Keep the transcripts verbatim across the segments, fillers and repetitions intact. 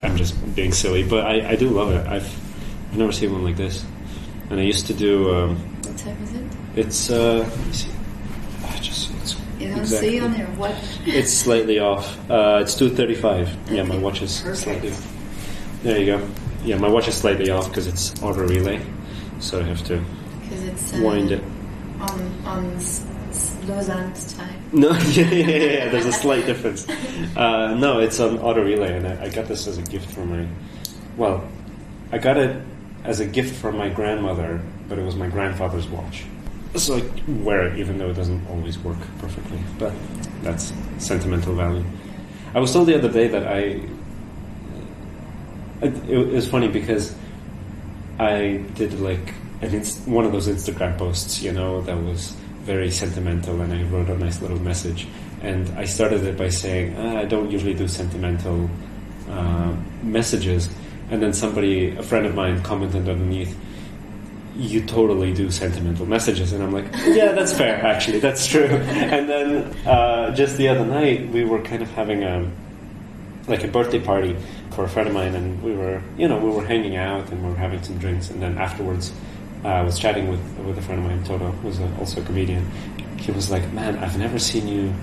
I'm just being silly, but I, I do love it. I've, I've never seen one like this. And I used to do... Um, what time is it? It's, uh, let me see. I just, it's you don't exactly, see on your watch? It's slightly off. Uh, it's two thirty-five. Okay. Yeah, my watch is Perfect. slightly off. There you go. Yeah, my watch is slightly off because it's auto relay. So I have to it's, uh, wind it. On, on Lausanne's time. No, yeah, yeah, yeah, yeah, there's a slight difference. Uh, no, it's on auto relay, and I, I got this as a gift from my... Well, I got it as a gift from my grandmother, but it was my grandfather's watch. So I wear it even though it doesn't always work perfectly. But that's sentimental value. I was told the other day that I... It, it was funny because I did like an inst- one of those Instagram posts, you know, that was very sentimental, and I wrote a nice little message. And I started it by saying, ah, I don't usually do sentimental uh, messages. And then somebody, a friend of mine, commented underneath, you totally do sentimental messages. And I'm like, yeah, that's fair, actually, that's true. And then uh, just the other night, we were kind of having a like a birthday party for a friend of mine, and we were, you know, we were hanging out and we were having some drinks. And then afterwards, uh, I was chatting with with a friend of mine, Toto, who's a, also a comedian. He was like, man, I've never seen you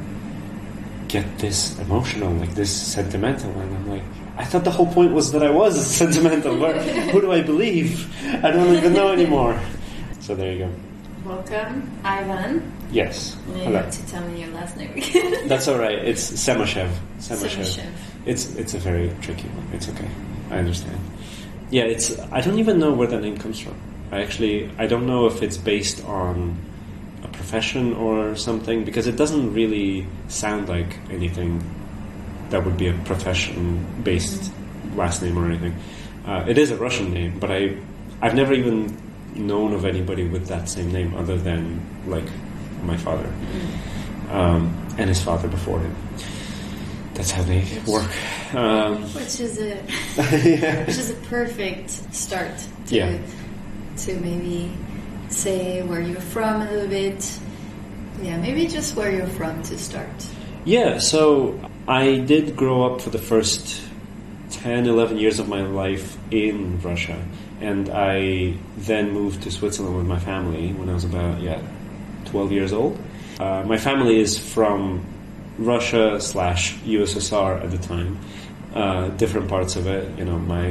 get this emotional, like this sentimental. And I'm like, I thought the whole point was that I was sentimental. But who do I believe? I don't even know anymore. So there you go. Welcome, Ivan. Yes. You Hello. have to tell me your last name again. That's all right. It's Semashev. Semashev. Semashev. It's it's a very tricky one. It's okay. I understand. Yeah, it's. I don't even know where that name comes from. I actually I don't know if it's based on a profession or something, because it doesn't really sound like anything that would be a profession-based mm-hmm. last name or anything. Uh, it is a Russian name, but I I've never even known of anybody with that same name other than like my father mm-hmm. um, and his father before him. That's how they which, work. Um, which is a yeah. which is a perfect start to yeah. to maybe say where you're from a little bit. Yeah, maybe just where you're from to start. Yeah, so I did grow up for the first ten, eleven years of my life in Russia, and I then moved to Switzerland with my family when I was about, yeah, twelve years old. Uh, my family is from Russia slash U S S R at the time, uh, different parts of it. You know, my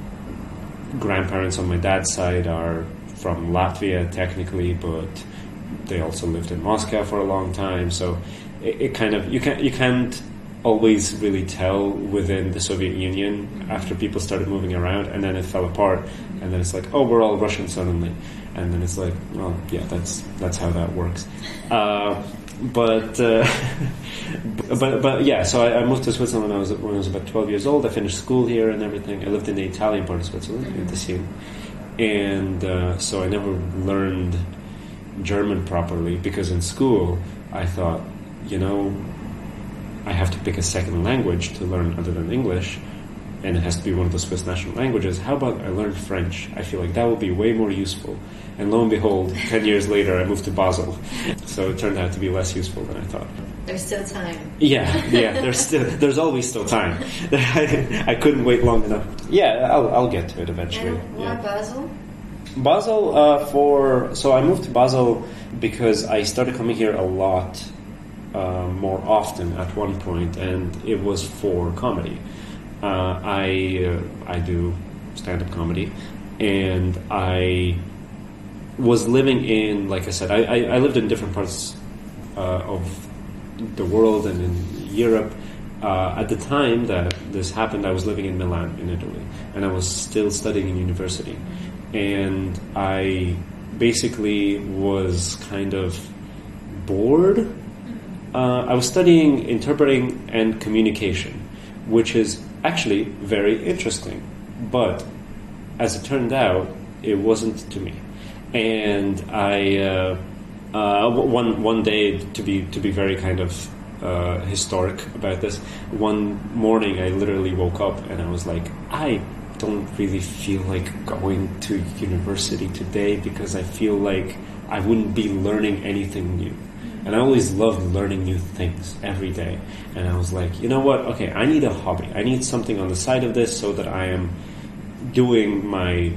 grandparents on my dad's side are from Latvia technically, but they also lived in Moscow for a long time. So it, it kind of you can't you can't always really tell within the Soviet Union after people started moving around, and then it fell apart, and then it's like, oh, we're all Russian suddenly, and then it's like, well, yeah, that's that's how that works. Uh, But, uh, but, but yeah. So I, I moved to Switzerland when I was when I was about twelve years old. I finished school here and everything. I lived in the Italian part of Switzerland, in Ticino, and uh, so I never learned German properly because in school I thought, you know, I have to pick a second language to learn other than English, and it has to be one of the Swiss national languages. How about I learn French? I feel like that would be way more useful. And lo and behold, ten years later, I moved to Basel. So it turned out to be less useful than I thought. There's still time. Yeah, yeah. There's still, there's always still time. I, I couldn't wait long enough. Yeah, I'll, I'll get to it eventually. And why yeah. Basel? Basel uh, for so I moved to Basel because I started coming here a lot uh, more often at one point, and it was for comedy. Uh, I uh, I do stand-up comedy, and I was living in, like I said, I, I, I lived in different parts uh, of the world and in Europe. Uh, at the time that this happened, I was living in Milan, in Italy, and I was still studying in university. And I basically was kind of bored. Uh, I was studying interpreting and communication, which is actually very interesting, but as it turned out, it wasn't to me. And I uh, uh, one one day, to be to be very kind of uh, historic about this, one morning I literally woke up and I was like, I don't really feel like going to university today because I feel like I wouldn't be learning anything new. And I always loved learning new things every day. And I was like, you know what? Okay, I need a hobby. I need something on the side of this so that I am doing my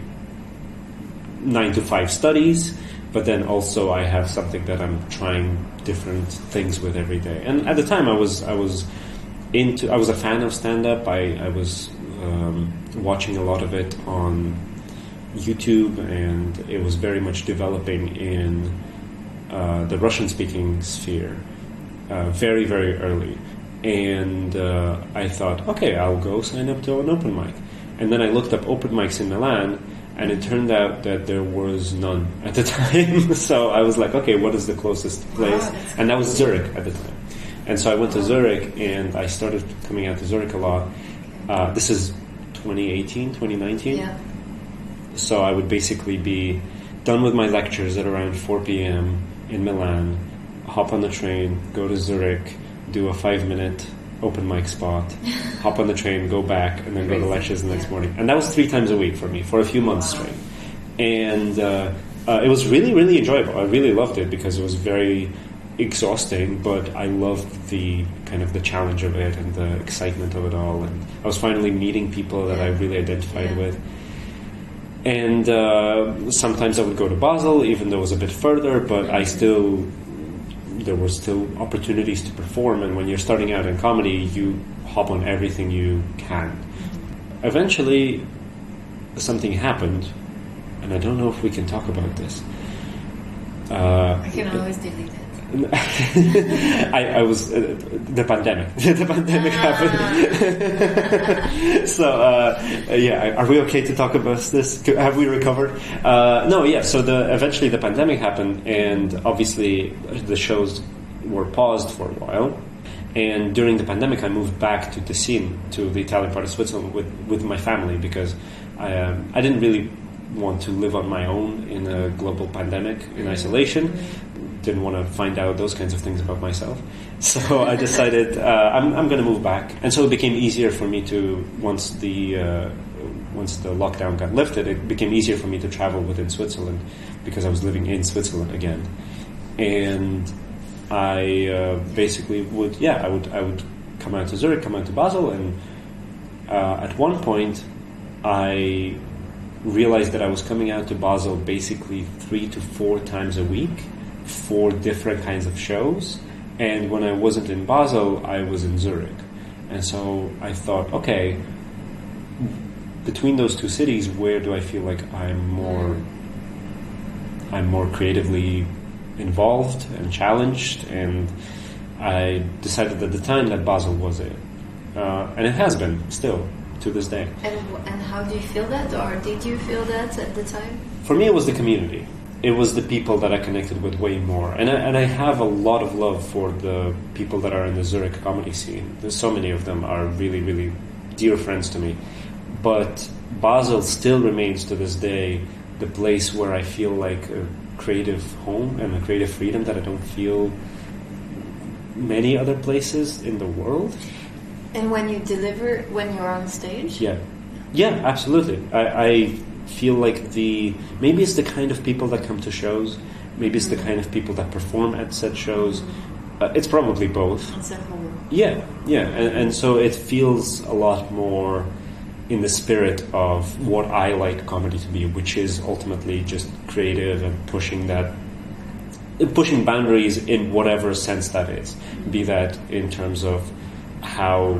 nine to five studies, but then also I have something that I'm trying different things with every day. And at the time, I was I was into I was a fan of stand-up. I, I was um, watching a lot of it on YouTube, and it was very much developing in uh, the Russian-speaking sphere uh, very, very early. And uh, I thought, okay, I'll go sign up to an open mic. And then I looked up open mics in Milan, and it turned out that there was none at the time. So I was like, okay, what is the closest place? And that was Zurich at the time. And so I went to Zurich, and I started coming out to Zurich a lot. Uh, this is twenty eighteen, twenty nineteen. Yeah. So I would basically be done with my lectures at around four p.m. in Milan, hop on the train, go to Zurich, do a five-minute open mic spot, hop on the train, go back, and then go to lectures the next yeah. morning. And that was three times a week for me for a few months wow. straight. And uh, uh, it was really, really enjoyable. I really loved it because it was very exhausting, but I loved the kind of the challenge of it and the excitement of it all. And I was finally meeting people that I really identified yeah. with. And uh, sometimes I would go to Basel, even though it was a bit further, but I still, there were still opportunities to perform. And when you're starting out in comedy, you hop on everything you can. Eventually, something happened, and I don't know if we can talk about this. Uh, I can always delete it. I, I was uh, the pandemic. the pandemic ah. happened. So uh, yeah, are we okay to talk about this? Have we recovered? Uh, no, yeah. So the eventually the pandemic happened, and obviously the shows were paused for a while. And during the pandemic, I moved back to Ticino, to the Italian part of Switzerland, with with my family because I um, I didn't really want to live on my own in a global pandemic in isolation. Didn't want to find out those kinds of things about myself. So I decided uh, I'm, I'm going to move back. And so it became easier for me to, once the uh, once the lockdown got lifted, it became easier for me to travel within Switzerland because I was living in Switzerland again. And I uh, basically would, yeah, I would I would come out to Zurich, come out to Basel, and uh, at one point I realized that I was coming out to Basel basically three to four times a week for different kinds of shows, and when I wasn't in Basel, I was in Zurich. And so I thought, okay, between those two cities, where do I feel like I'm more I'm more creatively involved and challenged? And I decided at the time that Basel was it. Uh, and it has been, still, to this day. And, and how do you feel that, or did you feel that at the time? For me, it was the community. It was the people that I connected with way more. And I, and I have a lot of love for the people that are in the Zurich comedy scene. There's so many of them are really, really dear friends to me. But Basel still remains to this day the place where I feel like a creative home and a creative freedom that I don't feel many other places in the world. And when you deliver, when you're on stage? Yeah. Yeah, absolutely. I... I feel like the maybe it's the kind of people that come to shows, maybe it's the kind of people that perform at said shows. Uh, it's probably both. It's a whole. Yeah, yeah, and, and so it feels a lot more in the spirit of what I like comedy to be, which is ultimately just creative and pushing that, pushing boundaries in whatever sense that is. Be that in terms of how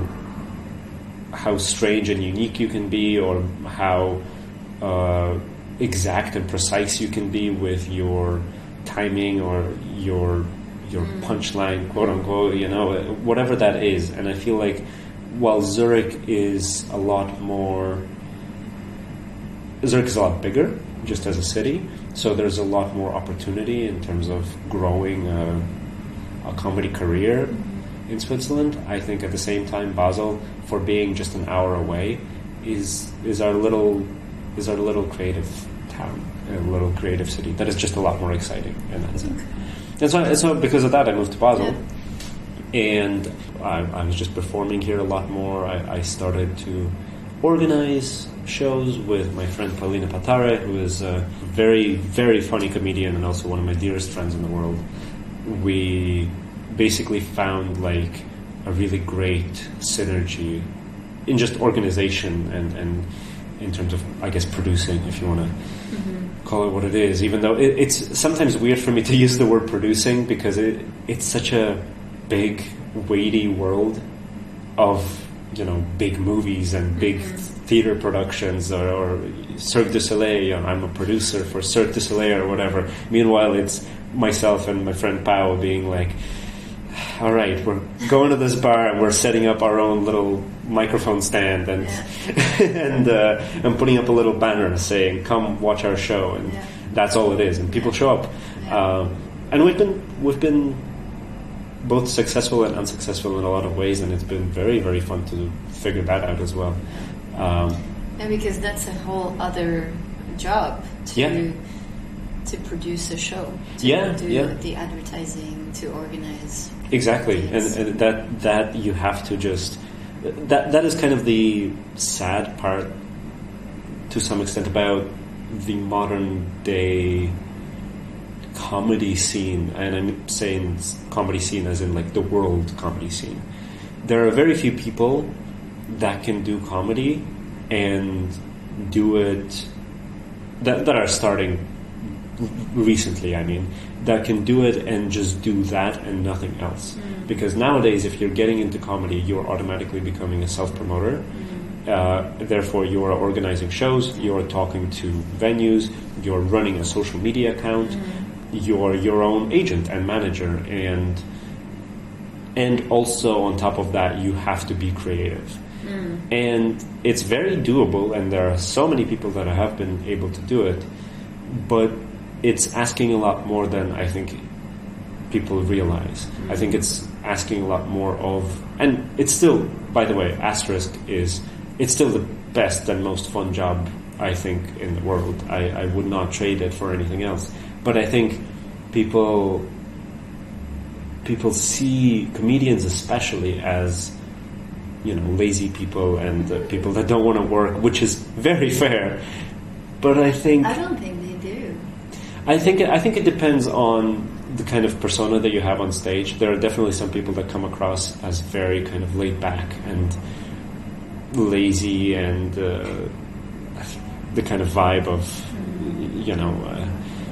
how strange and unique you can be, or how Uh, exact and precise you can be with your timing or your your mm. punchline, quote unquote, you know, whatever that is. And I feel like while Zurich is a lot more, Zurich is a lot bigger just as a city, so there's a lot more opportunity in terms of growing a, a comedy career in Switzerland. I think at the same time, Basel, for being just an hour away, is is our little is our little creative town, a little creative city that is just a lot more exciting in that sense. And so, and so because of that, I moved to Basel, yeah. and I, I was just performing here a lot more. I, I started to organize shows with my friend Paulina Patare, who is a very, very funny comedian and also one of my dearest friends in the world. we basically found like a really great synergy in just organization and, and in terms of, I guess, producing, if you want to mm-hmm. call it what it is, even though it, it's sometimes weird for me to use the word producing because it, it's such a big, weighty world of, you know, big movies and big mm-hmm. theater productions or, or Cirque du Soleil. I'm a producer for Cirque du Soleil or whatever. Meanwhile, it's myself and my friend Pao being like, all right, we're going to this bar and we're setting up our own little microphone stand and yeah. and uh, and putting up a little banner saying, come watch our show, and yeah. that's all it is, and people show up. Yeah. Uh, and we've been we've been both successful and unsuccessful in a lot of ways, and it's been very, very fun to figure that out as well. Um, yeah, because that's a whole other job to yeah. to produce a show, to yeah, do yeah. the advertising, to organize. Exactly, and, and that that you have to just that that is kind of the sad part to some extent about the modern day comedy scene, and I'm saying comedy scene as in like the world comedy scene. There are very few people that can do comedy and do it that that are starting recently, I mean, that can do it and just do that and nothing else. Mm. Because nowadays, if you're getting into comedy, you're automatically becoming a self-promoter. Mm. Uh, therefore, you are organizing shows, you're talking to venues, you're running a social media account, mm. you're your own agent and manager, and and also on top of that, you have to be creative. Mm. And it's very doable, and there are so many people that have been able to do it, but it's asking a lot more than I think people realize. Mm-hmm. I think it's asking a lot more of, and it's still, by the way, asterisk is, it's still the best and most fun job, I think, in the world. I, I would not trade it for anything else. But I think people, people see comedians especially as, you know, lazy people and uh, people that don't want to work, which is very fair. But I think... I don't think they do. I think I think it depends on the kind of persona that you have on stage. There are definitely some people that come across as very kind of laid back and lazy, and uh, the kind of vibe of, you know, uh,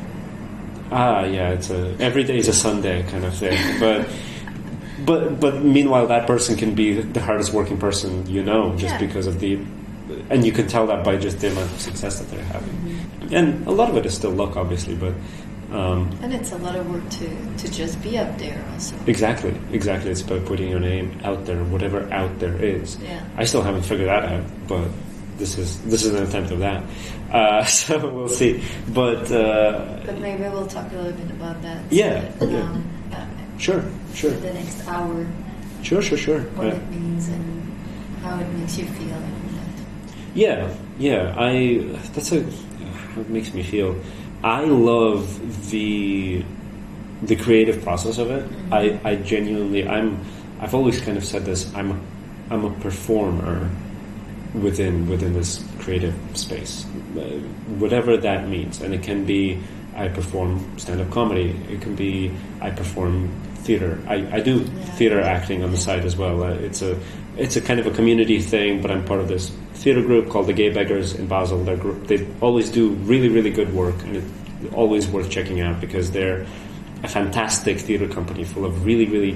ah, yeah, it's a every day is a Sunday kind of thing. But but but meanwhile, that person can be the hardest working person you know, just yeah. because of the, and you can tell that by just the amount of success that they're having. Mm-hmm. And a lot of it is still luck, obviously, but... Um, and it's a lot of work to, to just be up there also. Exactly, exactly. It's about putting your name out there, whatever out there is. Yeah. I still haven't figured that out, but this is this is an attempt of that. Uh, so we'll see. But... Uh, but maybe we'll talk a little bit about that. Yeah. So, yeah. Um, uh, sure, sure. The next hour. Sure, sure, sure. What uh, it means and how it makes you feel and that. Yeah, yeah. I... That's a... It makes me feel. I love the the creative process of it. Mm-hmm. I, I genuinely I'm I've always kind of said this. I'm a, I'm a performer within within this creative space, uh, whatever that means. And it can be I perform stand-up comedy. It can be I perform theater. I, I do yeah. theater acting on the side as well. Uh, it's a it's a kind of a community thing, but I'm part of this theater group called the Gay Beggars in Basel. Their group, they always do really, really good work, and it's always worth checking out because they're a fantastic theater company full of really, really,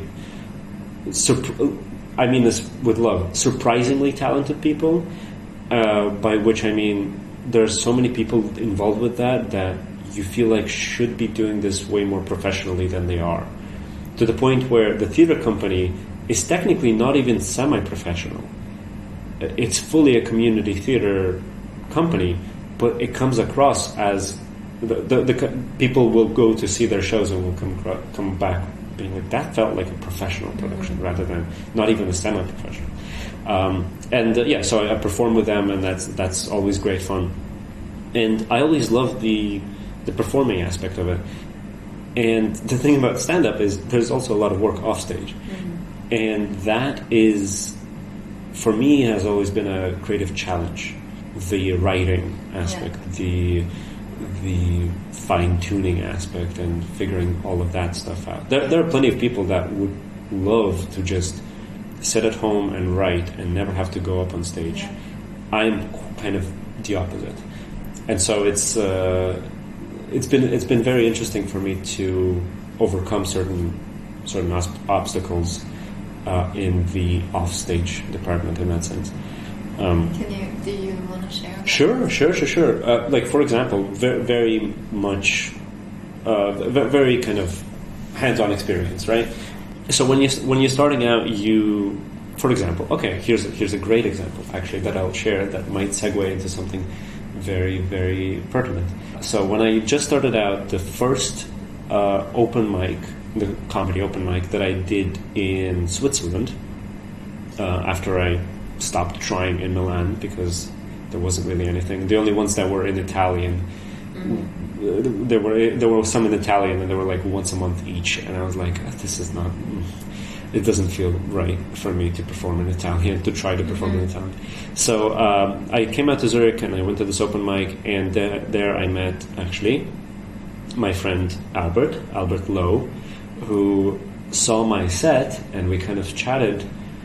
surp- I mean this with love, surprisingly talented people, uh, by which I mean there's so many people involved with that that you feel like should be doing this way more professionally than they are. To the point where the theater company is technically not even semi-professional. It's fully a community theater company, but it comes across as the, the, the people will go to see their shows and will come come back being like, that felt like a professional production mm-hmm. rather than not even a semi-professional. Um, and uh, yeah, so I, I perform with them, and that's that's always great fun. And I always love the the performing aspect of it. And the thing about stand-up is there's also a lot of work off stage, mm-hmm. and that is, for me, has always been a creative challenge. The writing aspect, yeah. the the fine-tuning aspect and figuring all of that stuff out. There, there are plenty of people that would love to just sit at home and write and never have to go up on stage. Yeah. I'm kind of the opposite, and so it's uh, it's been it's been very interesting for me to overcome certain certain os- obstacles uh, in the offstage department in that sense. Um, Can you do you want to share? That? Sure, sure, sure, sure. Uh, like for example, very, very much, uh, very kind of hands-on experience, right? So when you when you're starting out, you, for example, okay, here's a, here's a great example actually that I'll share that might segue into something very, very pertinent. So when I just started out, the first uh, open mic, the comedy open mic that I did in Switzerland, uh, after I stopped trying in Milan because there wasn't really anything. The only ones that were in Italian, mm-hmm. there were there were some in Italian, and they were like once a month each. And I was like, this is not. It doesn't feel right for me to perform in Italian, to try to perform mm-hmm. in Italian. So um, I came out to Zurich and I went to this open mic, and there, there I met actually my friend Albert, Albert Lowe, who saw my set, and we kind of chatted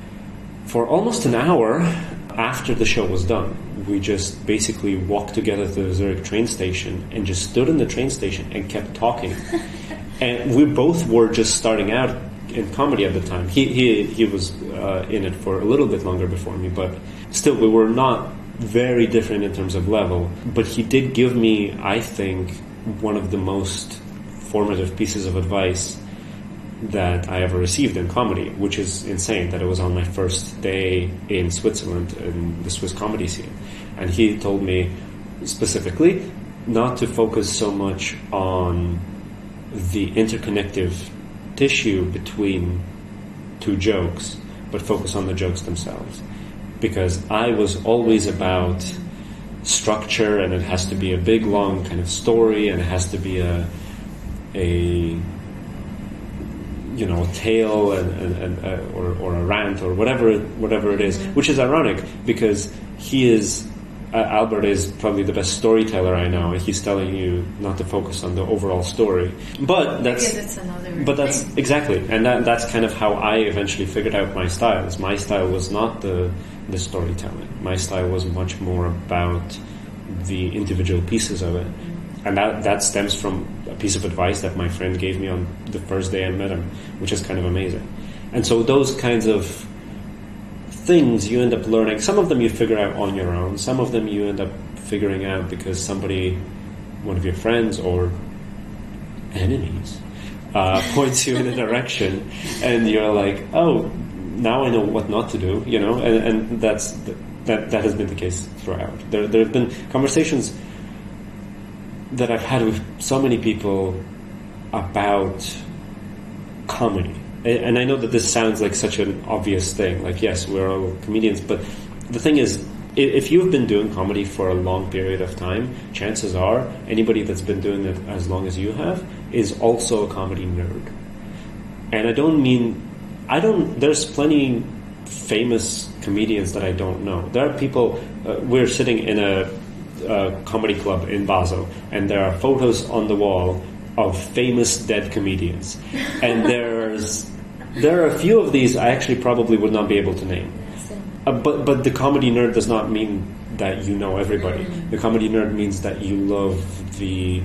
for almost an hour after the show was done. We just basically walked together to the Zurich train station and just stood in the train station and kept talking. And we both were just starting out in comedy at the time. He he he was uh, in it for a little bit longer before me, but still we were not very different in terms of level. But he did give me, I think, one of the most formative pieces of advice that I ever received in comedy, which is insane that it was on my first day in Switzerland in the Swiss comedy scene. And he told me specifically not to focus so much on the interconnective tissue between two jokes, but focus on the jokes themselves. Because I was always about structure, and it has to be a big, long kind of story, and it has to be a a you know, a tale and, and, and uh, or, or a rant or whatever whatever it is, which is ironic because he is uh, Albert is probably the best storyteller I know. He's telling you not to focus on the overall story, but that's, that's another but that's thing. Exactly, and that, that's kind of how I eventually figured out my styles. My style was not the the storytelling. My style was much more about the individual pieces of it. And that, that stems from a piece of advice that my friend gave me on the first day I met him, which is kind of amazing. And so those kinds of things you end up learning. Some of them you figure out on your own. Some of them you end up figuring out because somebody, one of your friends or enemies, uh, points you in a direction, and you're like, oh, now I know what not to do, you know? And, and that's that that has been the case throughout. There, there have been conversations that I've had with so many people about comedy. And I know that this sounds like such an obvious thing, like, yes, we're all comedians, but the thing is, if you've been doing comedy for a long period of time, chances are anybody that's been doing it as long as you have is also a comedy nerd. And I don't mean, I don't, there's plenty famous comedians that I don't know. There are people, uh, we're sitting in a Uh, comedy club in Basel, and there are photos on the wall of famous dead comedians, and there's there are a few of these I actually probably would not be able to name, uh, but but the comedy nerd does not mean that you know everybody. The comedy nerd means that you love the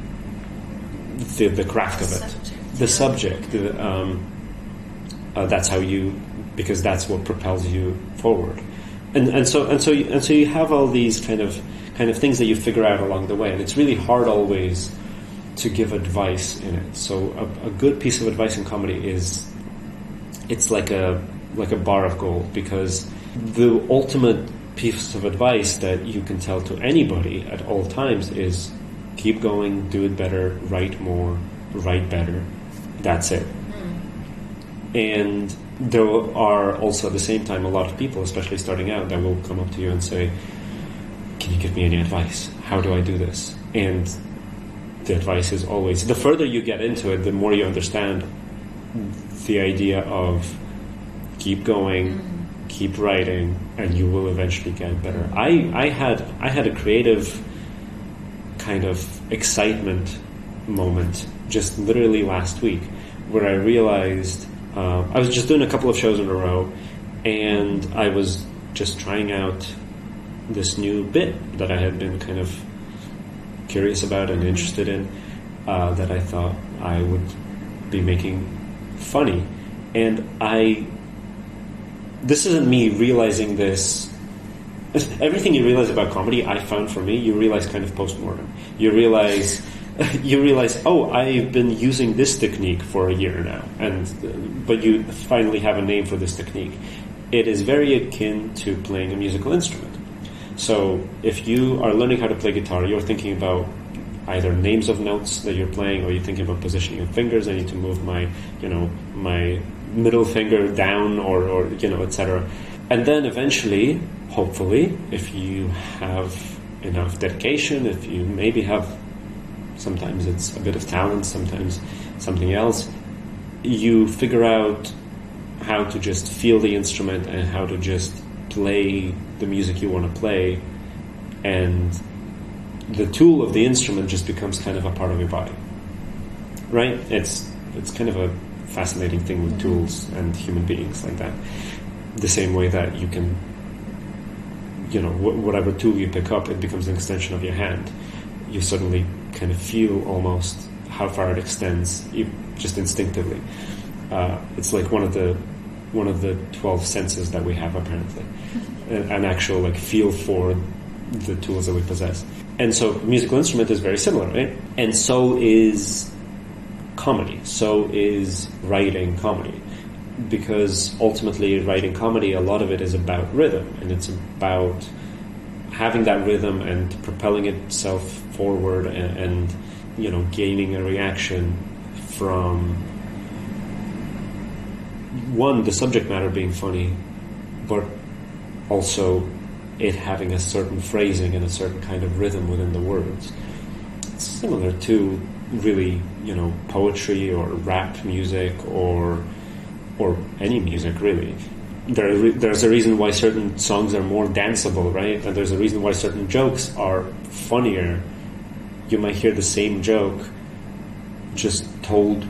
the, the craft of it, the subject. The, um, uh, that's how you, because that's what propels you forward, and and so and so you, and so you have all these kind of. kind of things that you figure out along the way. And it's really hard always to give advice in it. So a, a good piece of advice in comedy is, it's like a like a bar of gold, because the ultimate piece of advice that you can tell to anybody at all times is keep going, do it better, write more, write better. That's it. Mm. And there are also at the same time a lot of people, especially starting out, that will come up to you and say, can you give me any advice? How do I do this? And the advice is always, the further you get into it, the more you understand the idea of keep going, keep writing, and you will eventually get better. I, I had I had a creative kind of excitement moment just literally last week, where I realized uh, I was just doing a couple of shows in a row, and I was just trying out this new bit that I had been kind of curious about and interested in, uh, that I thought I would be making funny. And I, this isn't me realizing this. Everything you realize about comedy, I found for me, you realize kind of post-mortem. You realize, you realize, oh, I've been using this technique for a year now, and but you finally have a name for this technique. It is very akin to playing a musical instrument. So if you are learning how to play guitar, you're thinking about either names of notes that you're playing, or you're thinking about positioning of fingers. I need to move my, you know, my middle finger down, or, or you know, et cetera. And then eventually, hopefully, if you have enough dedication, if you maybe have, sometimes it's a bit of talent, sometimes something else, you figure out how to just feel the instrument and how to just play the music you want to play, and the tool of the instrument just becomes kind of a part of your body, right? It's it's kind of a fascinating thing with tools and human beings like that. The same way that you can, you know, wh- whatever tool you pick up, it becomes an extension of your hand. You suddenly kind of feel almost how far it extends, you, just instinctively. Uh, it's like one of the one of the twelve senses that we have, apparently, an, an actual like feel for the tools that we possess. And so, musical instrument is very similar, right? And so is comedy. So is writing comedy. Because ultimately, writing comedy, a lot of it is about rhythm, and it's about having that rhythm and propelling itself forward, and, and you know, gaining a reaction from, one, the subject matter being funny, but also it having a certain phrasing and a certain kind of rhythm within the words. It's similar to really, you know, poetry or rap music or or any music, really. There, there's a reason why certain songs are more danceable, right? And there's a reason why certain jokes are funnier. You might hear the same joke just told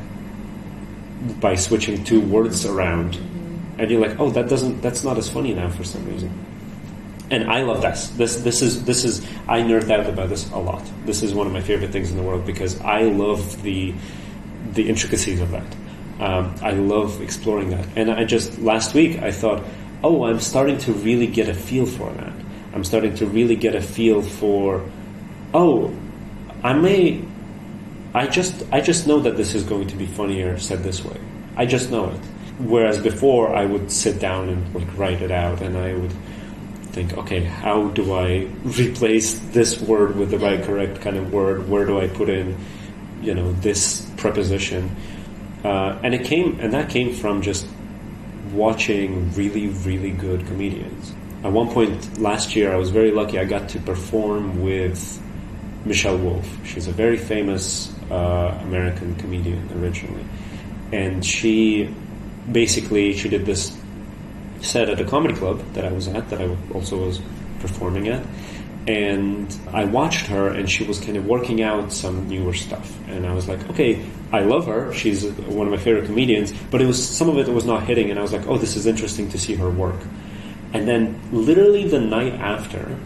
by switching two words around, and you're like, oh, that doesn't, that's not as funny now for some reason. And I love this. This, this is, this is. I nerd out about this a lot. This is one of my favorite things in the world because I love the, the intricacies of that. Um, I love exploring that. And I just, last week, I thought, oh, I'm starting to really get a feel for that. I'm starting to really get a feel for, oh, I may, I just, I just know that this is going to be funnier said this way. I just know it. Whereas before, I would sit down and like write it out, and I would think, okay, how do I replace this word with the right correct kind of word? Where do I put in, you know, this preposition? Uh, and it came, and that came from just watching really, really good comedians. At one point last year, I was very lucky. I got to perform with Michelle Wolf. She's a very famous uh, American comedian originally, and she basically she did this set at a comedy club that I was at, that I also was performing at. And I watched her, and she was kind of working out some newer stuff. And I was like, okay, I love her. She's one of my favorite comedians. But it was some of it was not hitting, and I was like, oh, this is interesting to see her work. And then literally the night after,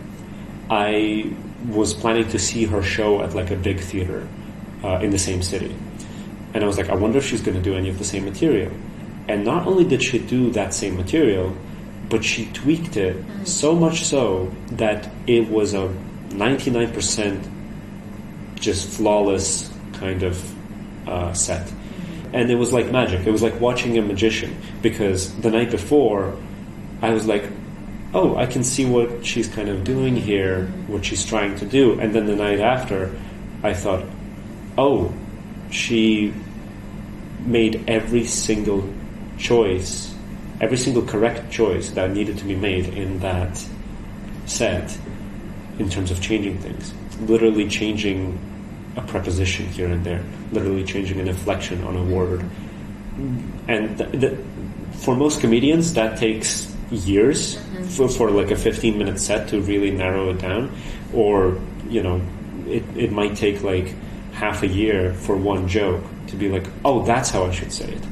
I was planning to see her show at like a big theater uh, in the same city. And I was like, I wonder if she's going to do any of the same material. And not only did she do that same material, but she tweaked it mm. so much so that it was a ninety-nine percent just flawless kind of uh, set. Mm-hmm. And it was like magic. It was like watching a magician, because the night before I was like, oh, I can see what she's kind of doing here, what she's trying to do. And then the night after I thought, oh, she made every single choice, every single correct choice that needed to be made in that set in terms of changing things. Literally changing a preposition here and there. Literally changing an inflection on a word. And th- th- for most comedians, that takes years mm-hmm. for, for like a fifteen minute set to really narrow it down. Or, you know, it, it might take like half a year for one joke to be like, oh, that's how I should say it.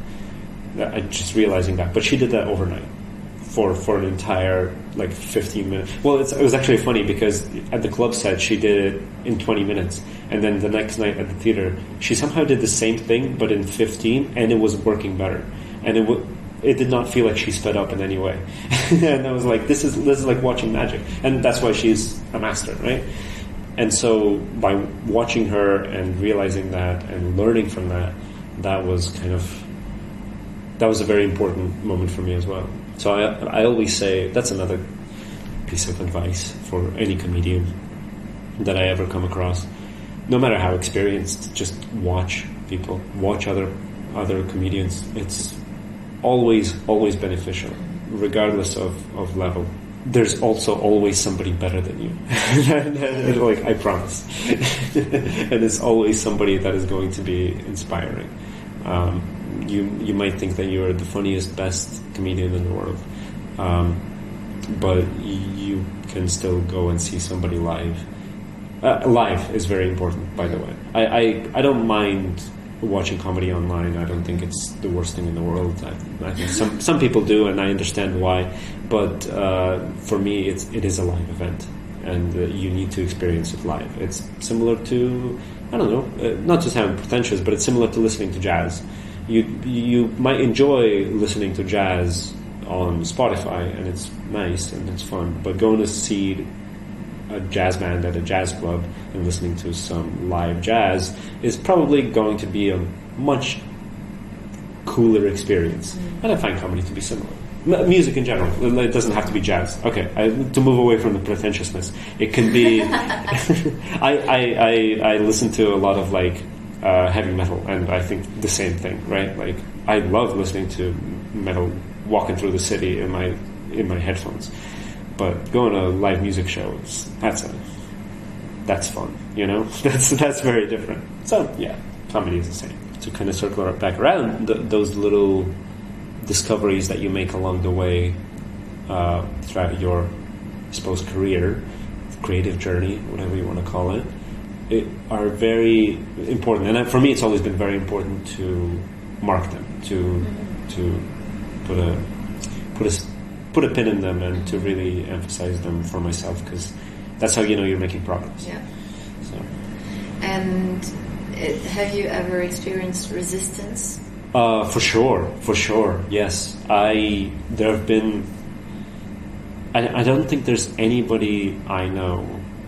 I just realizing that. But she did that overnight for, for an entire like fifteen minutes. Well, it's, it was actually funny because at the club set she did it in twenty minutes, and then the next night at the theater she somehow did the same thing but in fifteen, and it was working better. And it w- it did not feel like she sped up in any way. And I was like, this is this is like watching magic, and that's why she's a master, right? And so by watching her and realizing that and learning from that, that was kind of that was a very important moment for me as well. So I I always say that's another piece of advice for any comedian that I ever come across. No matter how experienced, just watch people, watch other other comedians. It's always always beneficial, regardless of, of level. There's also always somebody better than you. Like, I promise. And it's always somebody that is going to be inspiring. Um, you you might think that you're the funniest, best comedian in the world, um, but you can still go and see somebody live. Uh, live is very important, by the way. I, I, I don't mind watching comedy online. I don't think it's the worst thing in the world. I, I think some some people do, and I understand why. But uh, for me, it's it is a live event, and uh, you need to experience it live. It's similar to, I don't know, uh, not to sound pretentious, but it's similar to listening to jazz. You you might enjoy listening to jazz on Spotify, and it's nice and it's fun. But going to see a jazz band at a jazz club and listening to some live jazz is probably going to be a much cooler experience. Mm. And I find comedy to be similar. M- music in general. It doesn't have to be jazz. Okay, I, to move away from the pretentiousness, it can be... I, I, I, I listen to a lot of like uh, heavy metal, and I think the same thing, right? Like, I love listening to metal walking through the city in my in my headphones. But going to a live music show, is, that's a, that's fun, you know? That's that's very different. So, yeah, comedy is the same. To kind of circle it back around, th- those little discoveries that you make along the way uh, throughout your, I suppose, career, creative journey, whatever you want to call it, it are very important. And for me, it's always been very important to mark them, to to put a put a put a pin in them and to really emphasize them for myself, because that's how you know you're making progress. Yeah. So. And it, have you ever experienced resistance? Uh, for sure, for sure, yes. I there have been. I, I don't think there's anybody I know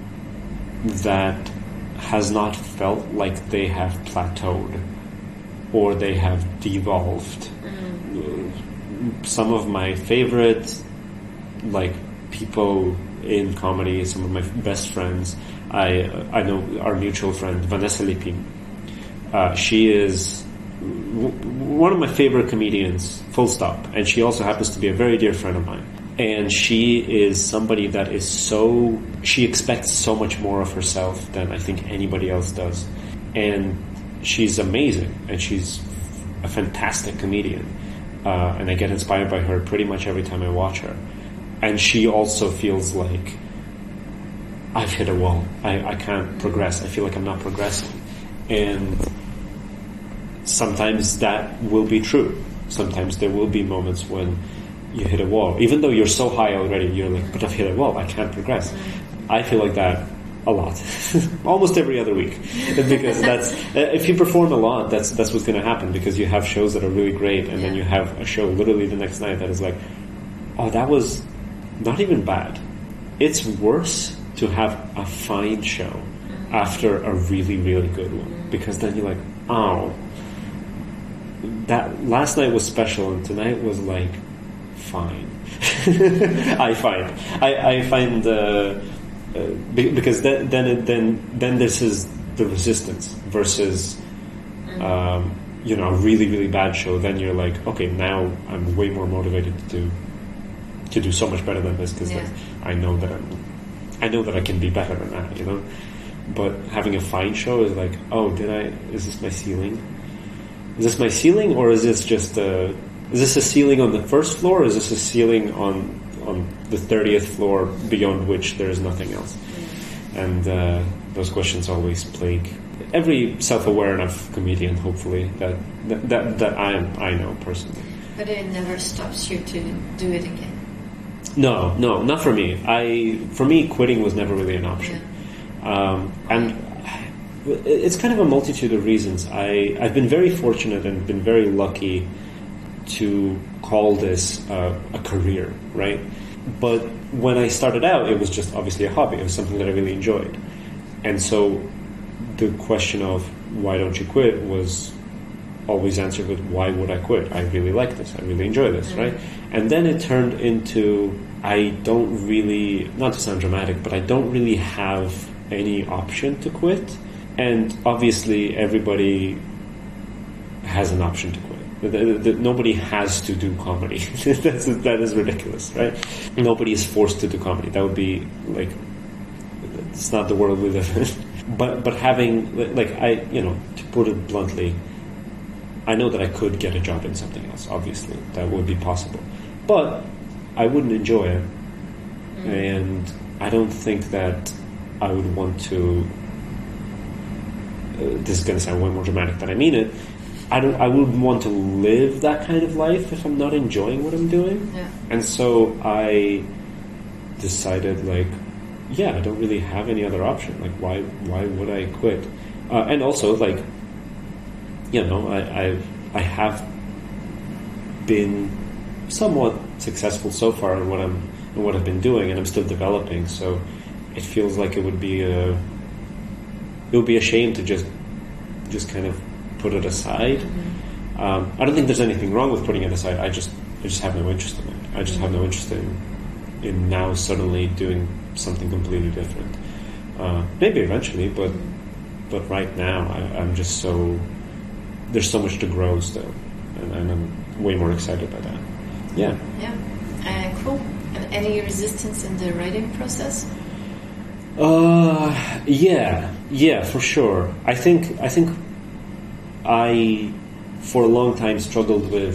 that has not felt like they have plateaued or they have devolved. Mm. Some of my favorite, like, people in comedy, some of my best friends, I I know our mutual friend Vanessa Lipin. Uh, she is w- one of my favorite comedians, full stop, and she also happens to be a very dear friend of mine. And she is somebody that is so, she expects so much more of herself than I think anybody else does. And she's amazing, and she's a fantastic comedian. Uh, and I get inspired by her pretty much every time I watch her. And she also feels like I've hit a wall. I, I can't progress. I feel like I'm not progressing. And sometimes that will be true. Sometimes there will be moments when you hit a wall. Even though you're so high already, you're like, but I've hit a wall. I can't progress. I feel like that a lot, almost every other week, because that's if you perform a lot, that's that's what's going to happen, because you have shows that are really great, and then you have a show literally the next night that is like, oh, that was not even bad. It's worse to have a fine show after a really really good one, because then you're like, oh, that last night was special and tonight was like fine. I find I, I find. Uh, Uh, because then then it, then then this is the resistance versus um, you know, a really really bad show. Then you're like, okay, now I'm way more motivated to do to do so much better than this, because yeah. I know that I'm I know that I can be better than that, you know. But having a fine show is like, oh, did I? Is this my ceiling? Is this my ceiling, or is this just a? Is this a ceiling on the first floor, or is this a ceiling on on the thirtieth floor beyond which there is nothing else? and uh, those questions always plague every self-aware enough comedian, hopefully, that that that, that I I know personally. But it never stops you to do it again. No, no, not for me. I for me, quitting was never really an option, Yeah. um, and it's kind of a multitude of reasons. I I've been very fortunate and been very lucky to call this uh, a career, right? But when I started out, it was just obviously a hobby. It was something that I really enjoyed. And so the question of why don't you quit was always answered with why would I quit? I really like this. I really enjoy this, right? And then it turned into I don't really, not to sound dramatic, but I don't really have any option to quit. And obviously everybody has an option to quit. That nobody has to do comedy. That's, that is ridiculous, right? Nobody is forced to do comedy. That would be like, it's not the world we live in. But but having like I you know to put it bluntly, I know that I could get a job in something else. Obviously, that would be possible, but I wouldn't enjoy it, mm. and I don't think that I would want to. Uh, this is going to sound way more dramatic than I mean it. I don't. I wouldn't want to live that kind of life if I'm not enjoying what I'm doing. Yeah. And so I decided, like, yeah, I don't really have any other option. Like, why? Why would I quit? Uh, and also, like, you know, I, I I have been somewhat successful so far in what I'm in what I've been doing, and I'm still developing. So it feels like it would be a it would be a shame to just just kind of put it aside. Mm-hmm. Um, I don't think there's anything wrong with putting it aside. I just I just have no interest in it. I just have no interest in in now suddenly doing something completely different. Uh, maybe eventually, but but right now I, I'm just so there's so much to grow still, and, and I'm way more excited by that. Yeah. Yeah. Uh, cool. And any resistance in the writing process? Uh, yeah, yeah, for sure. I think I think. I, for a long time, struggled with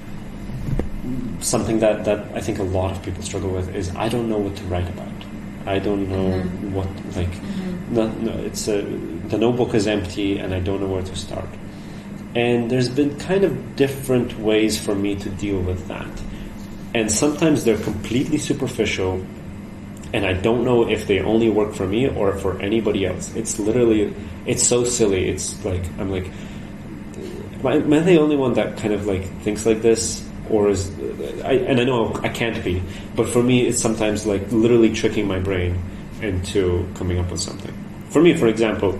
something that, that I think a lot of people struggle with is I don't know what to write about. I don't know mm-hmm. what, like, mm-hmm. no, no, it's a, the notebook is empty and I don't know where to start. And there's been kind of different ways for me to deal with that. And sometimes they're completely superficial and I don't know if they only work for me or for anybody else. It's literally, it's so silly. It's like, I'm like, Am I the only one that kind of like thinks like this, or is I, and I know I can't be, but for me it's sometimes like literally tricking my brain into coming up with something. For me, for example,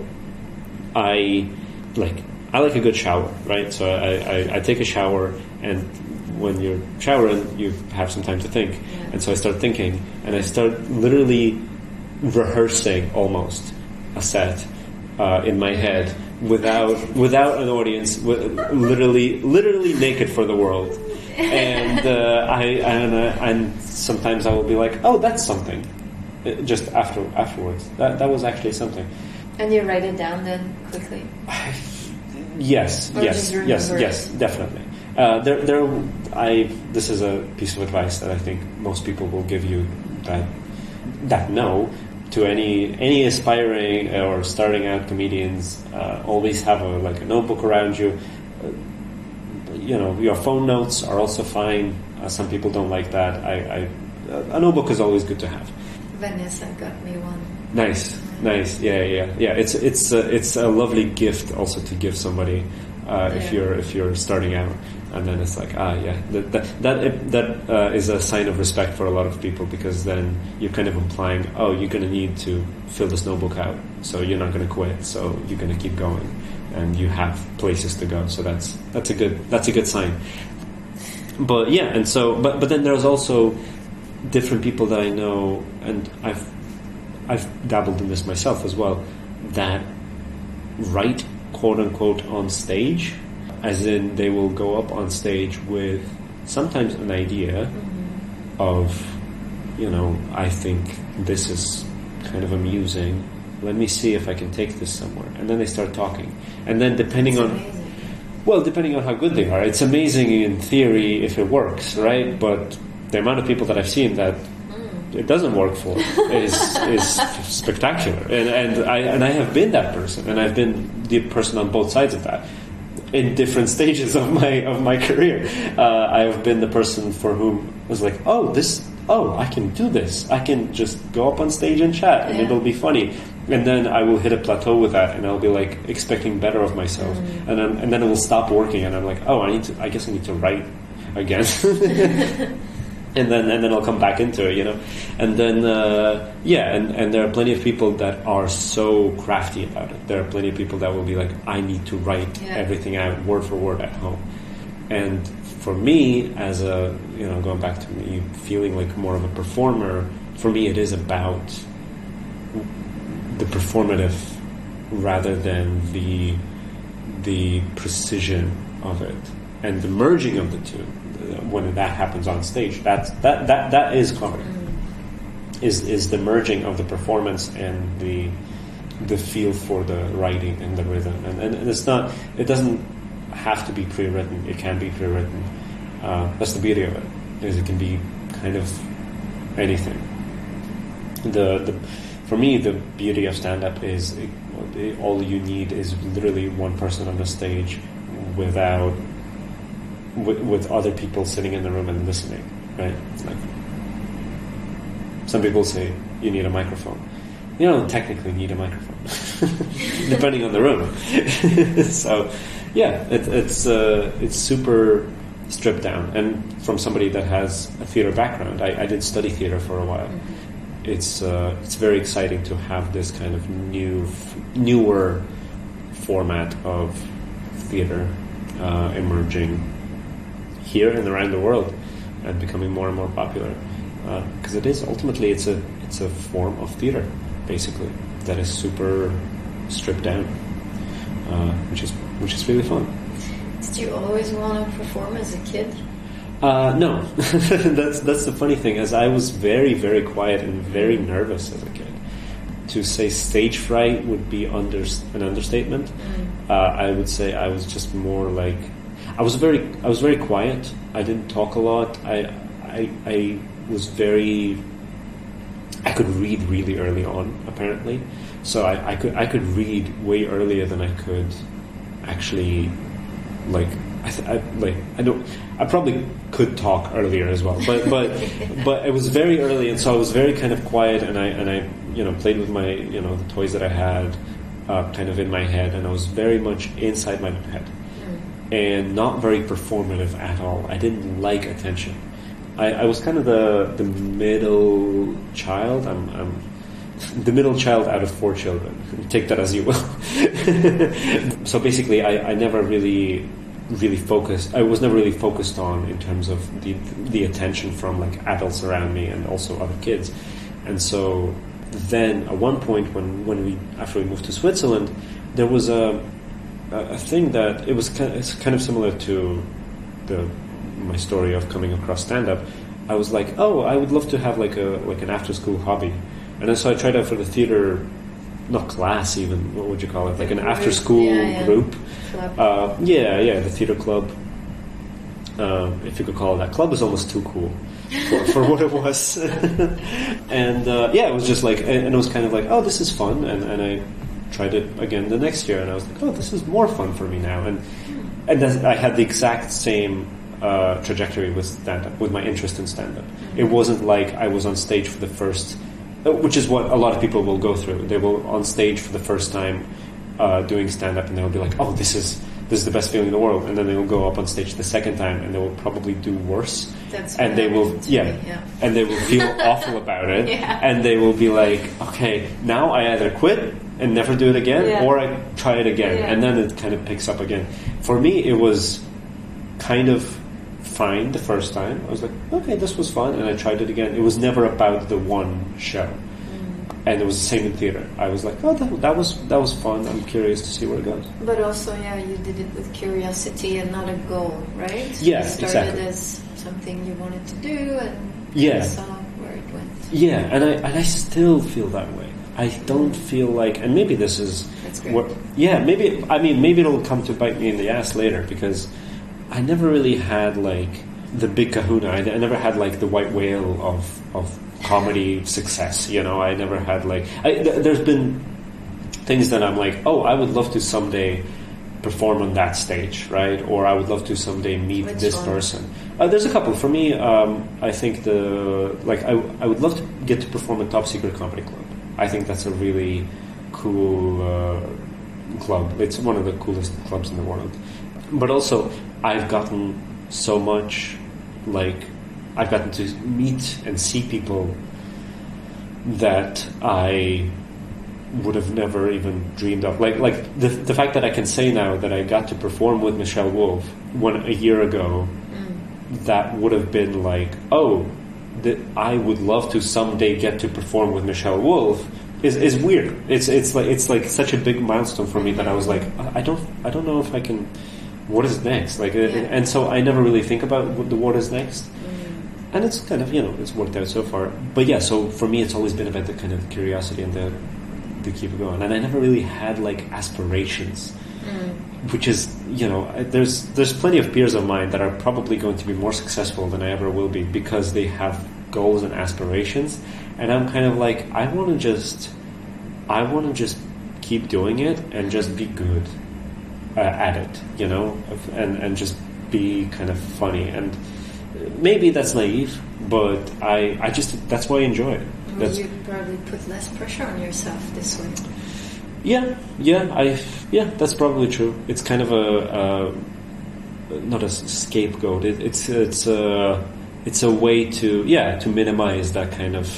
I like I like a good shower, right? So I, I, I take a shower, and when you're showering, you have some time to think, yeah. and so I start thinking, and I start literally rehearsing almost a set uh, in my head. Without without an audience, literally literally naked for the world, and uh, I and, uh, and sometimes I will be like, oh, that's something. Just after afterwards, that that was actually something. And you write it down then quickly. yes, or yes, yes, it? yes, definitely. Uh, there, there. I. This is a piece of advice that I think most people will give you that that know. To any any aspiring or starting out comedians, uh, always have a like a notebook around you. Uh, you know, your phone notes are also fine. Uh, some people don't like that. I, I uh, a notebook is always good to have. Vanessa got me one. Nice, nice. Yeah, yeah, yeah. It's it's a, it's a lovely gift also to give somebody uh, if yeah. you're if you're starting out. And then it's like, ah, yeah, that that that, that uh, is a sign of respect for a lot of people, because then you're kind of implying, oh, you're going to need to fill this notebook out, so you're not going to quit, so you're going to keep going, and you have places to go. So that's that's a good that's a good sign. But yeah, and so but but then there's also different people that I know, and I've I've dabbled in this myself as well, that write quote unquote on stage. As in, they will go up on stage with sometimes an idea mm-hmm. of, you know, I think this is kind of amusing. Let me see if I can take this somewhere. And then they start talking. And then depending That's on... amazing. Well, depending on how good they are. It's amazing in theory if it works, right? But the amount of people that I've seen that mm. it doesn't work for is is spectacular, and and I and I have been that person, and I've been the person on both sides of that in different stages of my of my career. Uh, I have been the person for whom was like, oh, this, oh, I can do this. I can just go up on stage and chat, and yeah. it'll be funny. And then I will hit a plateau with that, and I'll be like expecting better of myself, mm. and then and then it will stop working, and I'm like, oh, I need to. I guess I need to write again, and then and then I'll come back into it, you know. And then uh, yeah, and, and there are plenty of people that are so crafty about it. There are plenty of people that will be like, I need to write yeah. everything out word for word at home. And for me, as a you know, going back to me feeling like more of a performer, for me it is about the performative rather than the the precision of it, and the merging of the two. When that happens on stage, that's that that that is comedy. Is is the merging of the performance and the the feel for the writing and the rhythm, and and it's not. It doesn't have to be pre-written. It can be pre-written. Uh, that's the beauty of it. Is it can be kind of anything. The the. For me, the beauty of stand-up is it, it, all you need is literally one person on the stage without with, with other people sitting in the room and listening, right? Like, some people say you need a microphone. You don't technically need a microphone, depending on the room. So, yeah, it, it's uh, it's super stripped down. And from somebody that has a theater background, I, I did study theater for a while. It's uh, it's very exciting to have this kind of new, newer format of theater uh, emerging here and around the world and becoming more and more popular. Because uh, it is ultimately it's a it's a form of theater, basically, that is super stripped down, uh, which is which is really fun. Did you always want to perform as a kid? Uh, no, that's that's the funny thing. As I was very, very quiet and very nervous as a kid. To say stage fright would be under an understatement. Mm. Uh, I would say I was just more like I was very I was very quiet. I didn't talk a lot. I I, I was very I could read really early on, apparently. So I, I could I could read way earlier than I could actually like. I, th- I like I don't I probably could talk earlier as well, but but but it was very early, and so I was very kind of quiet, and I and I you know played with my you know the toys that I had, uh, kind of in my head, and I was very much inside my head, mm. and not very performative at all. I didn't like attention. I, I was kind of the the middle child. I'm, I'm the middle child out of four children. Take that as you will. So basically, I, I never really. really focused I was never really focused on in terms of the the attention from like adults around me and also other kids. And so then at one point when, when we after we moved to Switzerland, there was a a thing that it was kind of, it's kind of similar to the my story of coming across stand-up. I was like, oh, I would love to have like a like an after school hobby. And then so I tried out for the theater, not class even, what would you call it? Like an after school yeah, yeah. group. Uh, yeah, yeah, the theater club. Um, if you could call it that. Club is almost too cool for, for what it was. And uh, yeah, it was just like, and it was kind of like, oh, this is fun. And, and I tried it again the next year, and I was like, oh, this is more fun for me now. And and I had the exact same uh, trajectory with stand-up, with my interest in stand-up. Mm-hmm. It wasn't like I was on stage for the first, which is what a lot of people will go through. They will on stage for the first time. Uh, doing stand-up, and they'll be like, oh, this is this is the best feeling in the world, and then they will go up on stage the second time, and they will probably do worse. That's and they will, yeah, yeah, and they will feel awful about it, yeah. and they will be like, okay, now I either quit and never do it again, yeah. or I try it again, yeah. and then it kind of picks up again. For me, it was kind of fine the first time. I was like, okay, this was fun, and I tried it again. It was never about the one show. And it was the same in theater. I was like, oh, that, that was that was fun. I'm curious to see where it goes. But also, yeah, you did it with curiosity and not a goal, right? Yeah, you started exactly. as something you wanted to do, and yeah. you saw where it went. Yeah, and I and I still feel that way. I don't feel like, and maybe this is, That's great. What, yeah, maybe I mean maybe it'll come to bite me in the ass later, because I never really had like the big kahuna. I, I never had like the white whale of of comedy success. You know, I never had like I, th- there's been things that I'm like, oh, I would love to someday perform on that stage, right? Or I would love to someday meet Which this one? person. Uh, there's a couple. For me, um, I think the like I, I would love to get to perform at Top Secret Comedy Club. I think that's a really cool uh, club. It's one of the coolest clubs in the world. But also, I've gotten so much, like, I've gotten to meet and see people that I would have never even dreamed of. Like, like the the fact that I can say now that I got to perform with Michelle Wolf one a year ago, mm. that would have been like, oh, that I would love to someday get to perform with Michelle Wolf. Is is weird. It's it's like it's like such a big milestone for me that I was like, I don't I don't know if I can. What is next? Like, yeah. And so I never really think about what the what is next. And it's kind of, you know, it's worked out so far. But yeah, so for me, it's always been about the kind of curiosity and the to keep it going. And I never really had like aspirations, mm. which is, you know, there's there's plenty of peers of mine that are probably going to be more successful than I ever will be because they have goals and aspirations. And I'm kind of like, I want to just, I want to just keep doing it and just be good uh, at it, you know, and and just be kind of funny. And maybe that's naive, but I, I just, that's why I enjoy it. Well, that's, you probably put less pressure on yourself this way. Yeah, yeah, I, yeah, that's probably true. It's kind of a, a not a scapegoat. It, it's it's a it's a way to yeah to minimize that kind of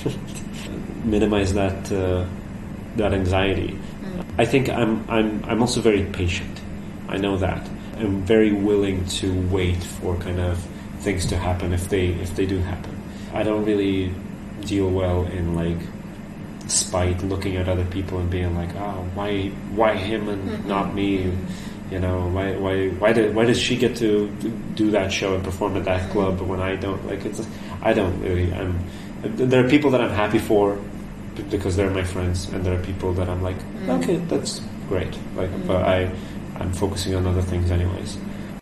minimize that uh, that anxiety. Mm. I think I'm I'm I'm also very patient. I know that. I'm very willing to wait for kind of things to happen if they if they do happen. I don't really deal well in like spite, looking at other people and being like, oh, why why him and mm-hmm. not me? You know, why why why did why does she get to do that show and perform at that club when I don't? Like, it's I don't really. I'm there are people that I'm happy for because they're my friends, and there are people that I'm like, mm-hmm. okay, that's great. Like, mm-hmm. but I I'm focusing on other things anyways.